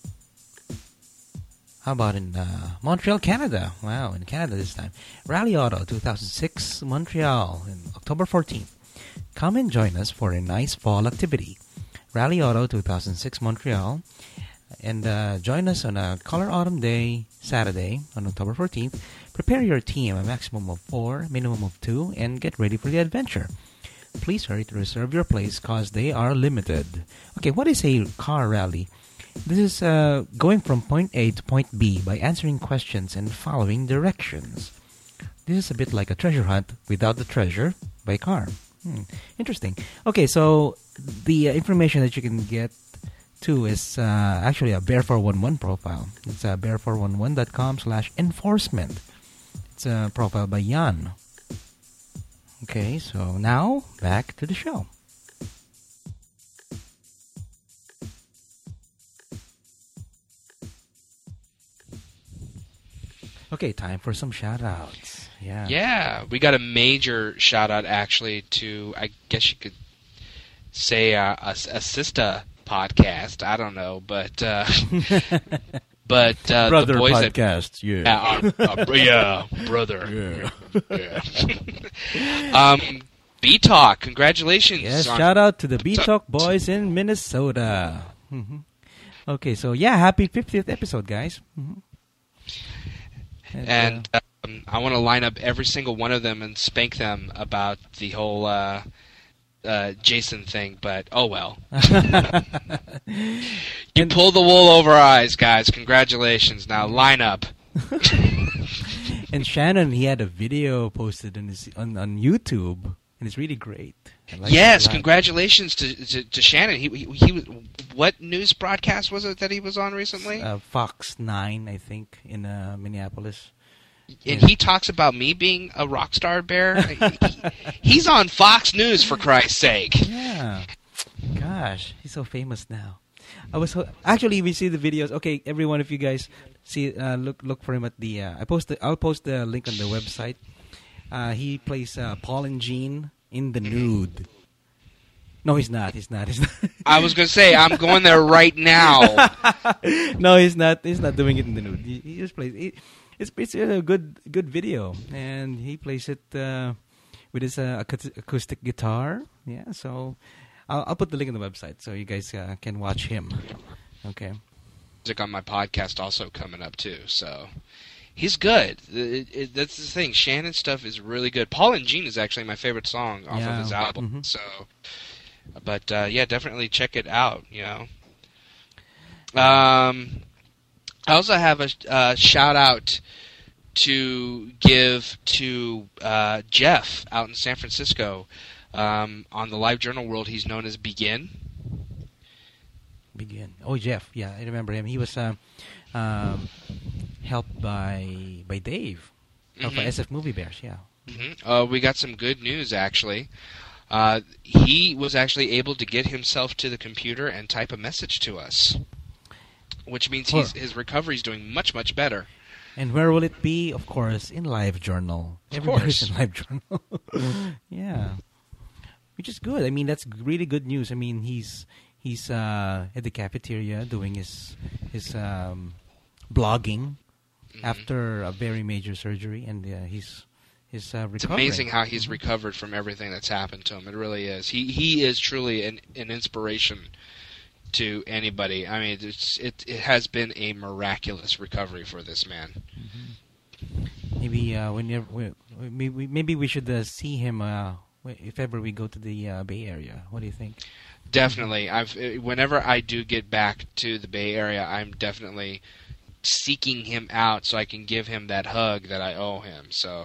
How about in uh, Montreal, Canada? Wow, in Canada this time. Rally Auto two thousand six, Montreal, on October fourteenth. Come and join us for a nice fall activity. Rally Auto two thousand six, Montreal. And uh, join us on a Color Autumn Day, Saturday, on October fourteenth. Prepare your team, a maximum of four, minimum of two, and get ready for the adventure. Please hurry to reserve your place because they are limited. Okay, what is a car rally? This is uh, going from point A to point B by answering questions and following directions. This is a bit like a treasure hunt without the treasure by car. Hmm, interesting. Okay, so the uh, information that you can get too is uh, actually a Bear four one one profile. It's uh, bear four one one dot com slash enforcement. It's a profile by Jan. Okay, so now back to the show. Okay, time for some shout-outs. Yeah. Yeah, we got a major shout-out, actually, to, I guess you could say, uh, a, a sister podcast. I don't know, but... Uh, But uh, brother the boys podcast, that, yeah, uh, uh, yeah, brother, yeah. yeah. um, B Talk, congratulations! Yes, on- shout out to the B Talk boys in Minnesota. Mm-hmm. Okay, so yeah, happy fiftieth episode, guys. Mm-hmm. And, and uh, um, I want to line up every single one of them and spank them about the whole uh, uh, Jason thing. But oh well. You pulled the wool over our eyes, guys. Congratulations. Now line up. And Shannon, he had a video posted on his, on, on YouTube, and it's really great. I like Yes, it a lot. congratulations to, to to Shannon. He he, he was, what news broadcast was it that he was on recently? Uh, Fox nine, I think, in uh, Minneapolis. And he talks about me being a rock star bear. he, he's on Fox News, for Christ's sake. Yeah. Gosh, he's so famous now. I was ho- actually we see the videos. Okay, every one of you guys see uh, look look for him at the. Uh, I post the, I'll post the link on the website. Uh, he plays uh, Paul and Jean in the nude. No, he's not. He's not. He's not. I was going to say I'm going there right now. No, he's not. He's not doing it in the nude. He, he just plays. He, it's it's a good good video, and he plays it uh, with his uh, acou- acoustic guitar. Yeah, so. I'll, I'll put the link on the website so you guys uh, can watch him. Okay. Music on my podcast also coming up too, so he's good. It, it, that's the thing. Shannon's stuff is really good. Paul and Jean is actually my favorite song off Yeah. of his album. Mm-hmm. So, but uh, yeah, definitely check it out. You know. Um, I also have a uh, shout out to give to uh, Jeff out in San Francisco. Um, on the Live Journal world, he's known as Begin. Begin. Oh, Jeff. Yeah, I remember him. He was uh, um, helped by by Dave of Mhm. S F Movie Bears. Yeah. Mm-hmm. Uh, we got some good news, actually. Uh, he was actually able to get himself to the computer and type a message to us, which means he's, his recovery is doing much, much better. And where will it be? Of course, in Live Journal. Of Everybody's course. in Live Journal. Yeah. Which is good. I mean, that's really good news. I mean, he's he's uh, at the cafeteria doing his his um, blogging Mm-hmm. after a very major surgery, and uh, he's he's uh, recovering. It's amazing how he's recovered from everything that's happened to him. It really is. He he is truly an, an inspiration to anybody. I mean, it's, it it has been a miraculous recovery for this man. Maybe uh, whenever we, maybe maybe we should uh, see him uh, if ever we go to the uh, Bay Area. What do you think? Definitely. I've whenever I do get back to the Bay Area, I'm definitely seeking him out so I can give him that hug that I owe him. So.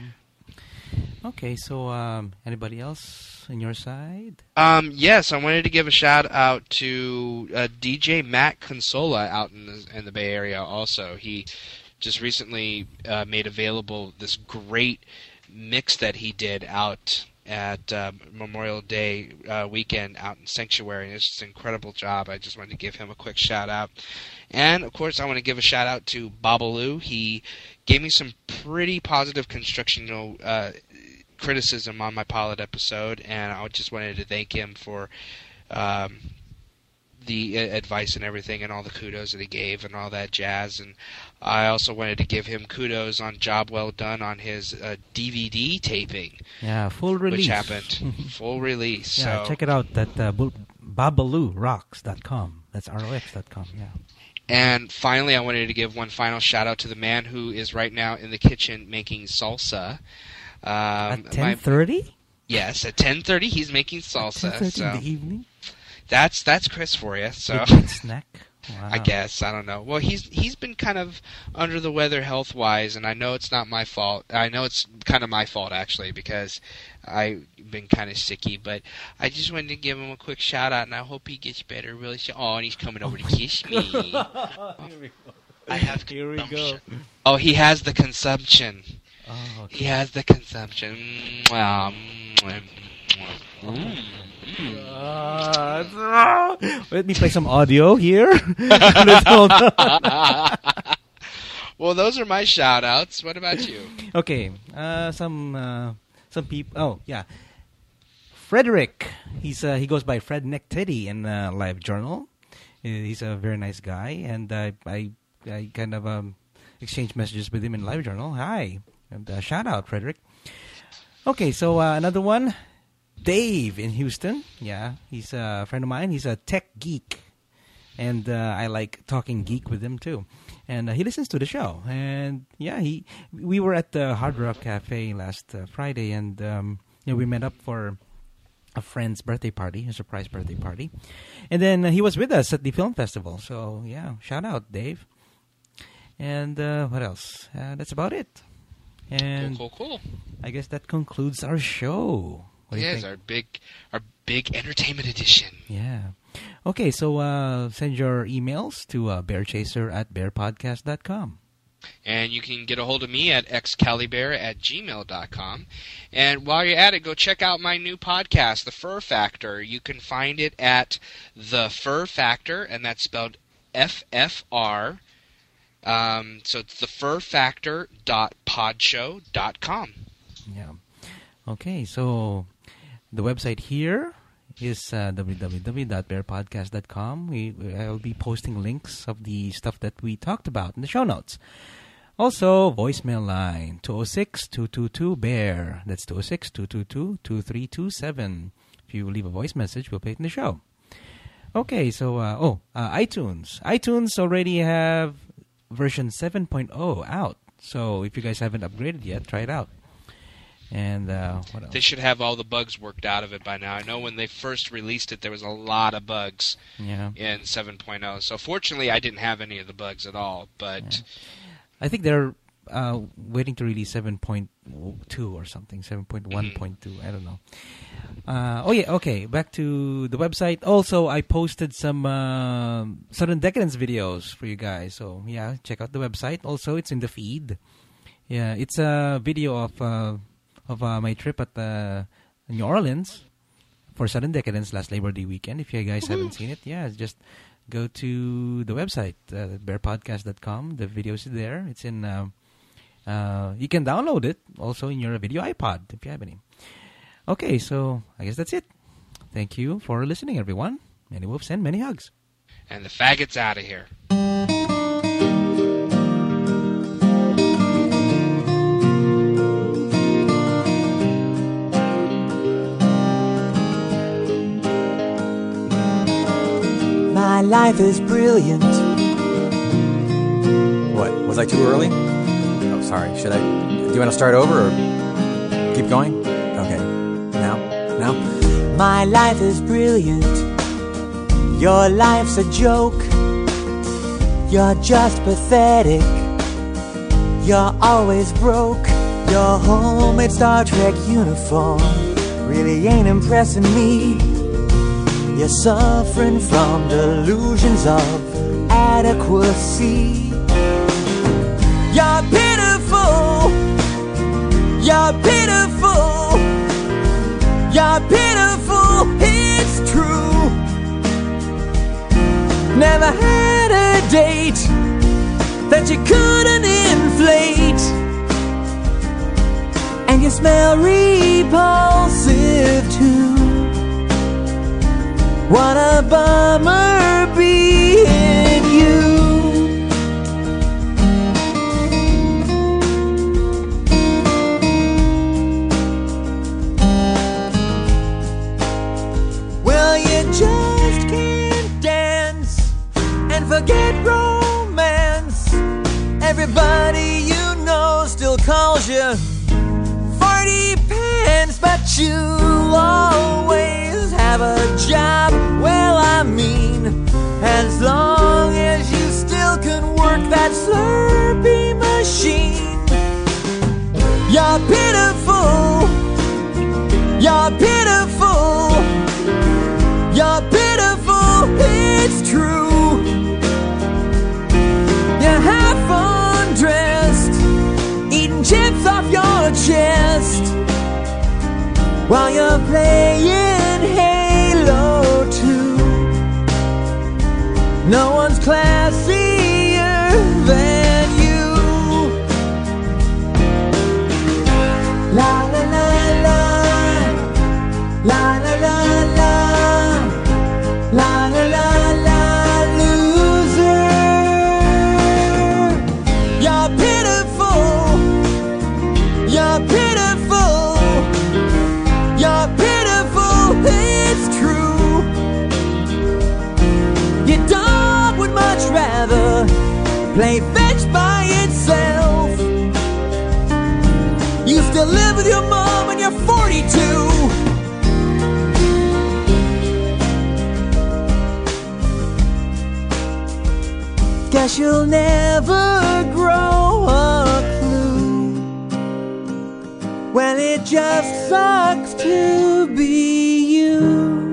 Okay, so um, anybody else on your side? Um, yes, I wanted to give a shout out to uh, D J Matt Consola out in the in the Bay Area. Also, he just recently uh, made available this great mix that he did out at uh, Memorial Day uh, weekend out in Sanctuary. It's just an incredible job. I just wanted to give him a quick shout out. And, of course, I want to give a shout out to Babalu. He gave me some pretty positive constructional uh, criticism on my pilot episode, and I just wanted to thank him for um, the uh, advice and everything and all the kudos that he gave and all that jazz. And I also wanted to give him kudos on job well done on his uh, D V D taping. Yeah, full release. Which happened. Full release. Yeah, so. check it out at uh, babaloo rocks dot com. That's R O X dot com, yeah. And finally, I wanted to give one final shout out to the man who is right now in the kitchen making salsa. Um, At ten thirty? Yes, at ten thirty he's making salsa. ten thirty So in the evening? that's that's Chris for you. So Good snack? Wow. I guess I don't know. Well, he's he's been kind of under the weather health wise, and I know it's not my fault. I know it's kind of my fault actually because I've been kind of sicky. But I just wanted to give him a quick shout out, and I hope he gets better really soon. Oh, and he's coming over to kiss me. Here we go. I have Here we go. consumption. Oh, he has the consumption. Oh, okay. He has the consumption. Mwah, mwah, mwah. Uh, let me play some audio here. Well, those are my shout-outs. What about you? Okay, uh, some uh, some people. Oh, yeah. Frederick. He's uh, he goes by Fred Nick Teddy in uh, Live Journal. He's a very nice guy, and uh, I I kind of um, exchange messages with him in Live Journal. Hi, and uh, shout out, Frederick. Okay, so uh, another one, Dave in Houston. Yeah, he's a friend of mine. He's a tech geek, and uh, I like talking geek with him too. And uh, he listens to the show. And yeah, he we were at the Hard Rock Cafe last uh, Friday, and um, you know, we met up for a friend's birthday party, a surprise birthday party. And then uh, he was with us at the film festival. So yeah, shout out, Dave. And uh, what else? Uh, that's about it. And Cool, cool, cool. I guess that concludes our show. What do you Yes, think? our big, our big entertainment edition. Yeah. Okay, so uh, send your emails to uh, bearchaser at bearpodcast dot com. And you can get a hold of me at excalibur at gmail dot com. And while you're at it, go check out my new podcast, The Fur Factor. You can find it at The Fur Factor, and that's spelled F F R. Um, so it's the fur factor dot podshow dot com. Yeah. Okay, so the website here is uh, w w w dot bear podcast dot com. We, I'll be posting links of the stuff that we talked about in the show notes. Also, voicemail line, two oh six, two two two, BEAR. That's two oh six, two two two, two three two seven. If you leave a voice message, we'll play it in the show. Okay, so, uh, oh, uh, iTunes. iTunes already have version seven point oh out. So if you guys haven't upgraded yet, try it out. And uh, what else? They should have all the bugs worked out of it by now. I know when they first released it, there was a lot of bugs Yeah. in seven point oh. So fortunately, I didn't have any of the bugs at all. But Yeah. I think they're uh, waiting to release seven point two or something, seven point one point two. I don't know. Uh, oh, yeah, okay. Back to the website. Also, I posted some uh, Sudden Decadence videos for you guys. So, yeah, check out the website. Also, it's in the feed. Yeah, it's a video of uh, of uh, my trip at uh, New Orleans for Sudden Decadence last Labor Day weekend. If you guys haven't seen it, yeah, just go to the website, uh, bear podcast dot com. The video is there. It's in. Uh, uh, you can download it also in your video iPod if you have any. Okay, so I guess that's it. Thank you for listening, everyone. Many wolves and many hugs. and the faggot's out of here. My life is brilliant. What? Was I too early? Oh, sorry. Should I? Do you want to start over or keep going? Okay. Now? Now? My life is brilliant. Your life's a joke. You're just pathetic. You're always broke. Your homemade Star Trek uniform really ain't impressing me. You're suffering from delusions of adequacy. You're pitiful. You're pitiful. You're pitiful. It's true. Never had a date that you couldn't inflate. And you smell repulsive too. What a bummer being you. Well, you just can't dance and forget romance. Everybody you know still calls you Farty Pants, but you always have a job. Well, I mean, as long as you still can work that Slurpee machine. You're pitiful. You're pitiful. You're pitiful. It's true. You're half undressed, eating chips off your chest while you're playing Halo two. No one's classier than you. play fetch by itself. You still live with your mom and you're forty-two. Guess you'll never grow a clue. Well, it just sucks to be you.